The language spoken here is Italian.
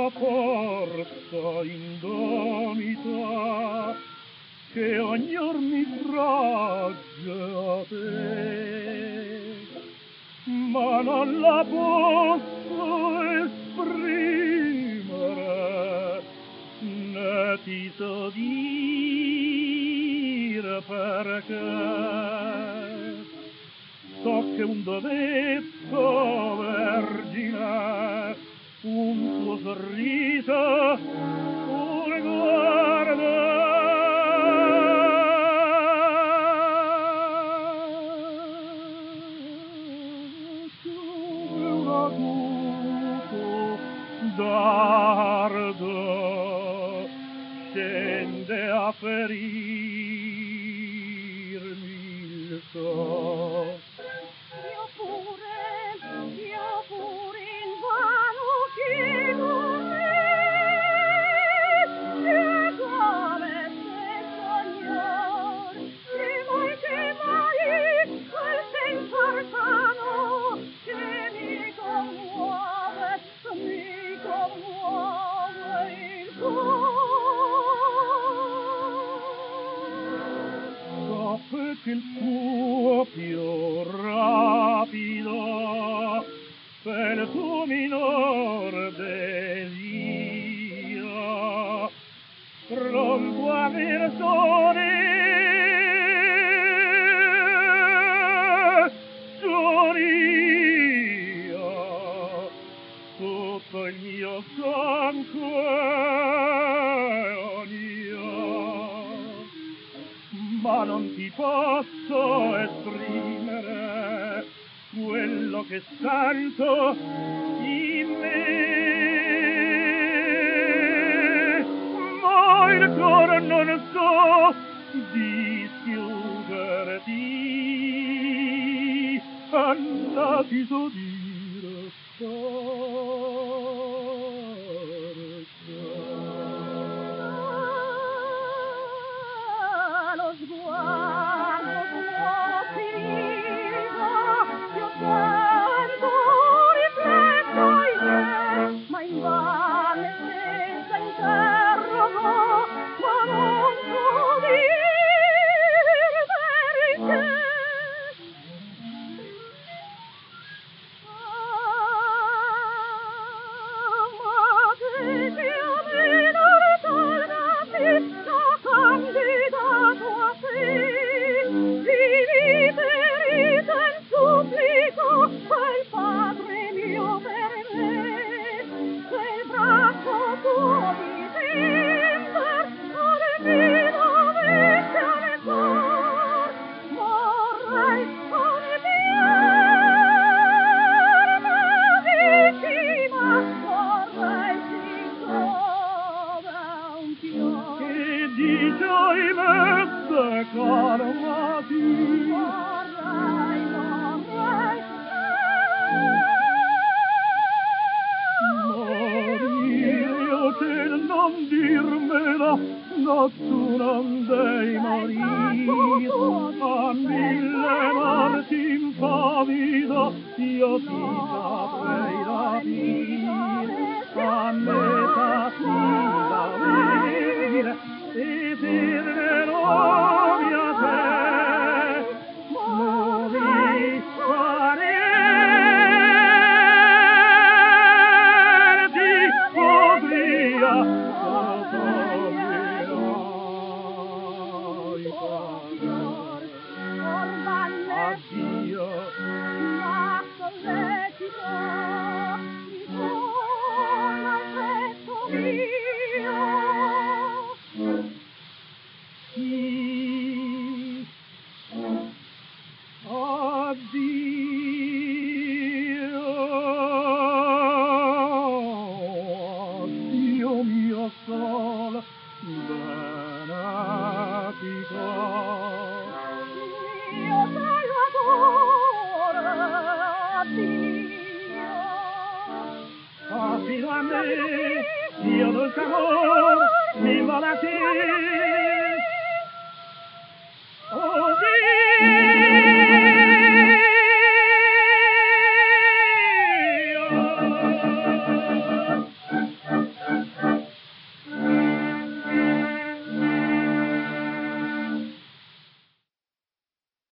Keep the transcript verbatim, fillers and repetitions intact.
tua forza indomita, che ogni or mi tragge a te, ma non la posso esprimere, né ti so dire perché. So che un dovetto vergine, un tuo sorriso, un guardo, un acuto dardo scende a ferirmi il cor. Io pure, io pure invano chiedo me, come se sognor, che mai, che mai, quel senso arcano che mi commuove, mi commuove il cuore. Perché il tuo più rapido per tuo minor desio pronto a versone sonia tutto il mio sangue ma non ti posso esprimere quello che sento in me, ma il cuore non so dischiuderti, andati so dire Lo sguardo tuo fido, io sento, rifletto in te, ma invano e senza interrogo, ma non so dir perché. Ah, ma che sia minor tornati, da candidato a te, rite, rite in supplico, quel padre mio per me, quel braccio tuo di tender, al mio dovesse aleggiar, vorrei con pierna vicina, vorrei si trova un fior. che di gioia mezze calmati Vorrei, vorrei, morire o che non dirmela, no tu non devi morire, a mille morti impavida io ti saprei rapire, a metà sì da venire e dirmelo a te, muovi parerti podria addio ma solletico ritorna al petto mio. sì addio addio mio sol benatico. Io Salvatore, addio. Affino a me, io dolce amor, viva la te. Oh, Dio!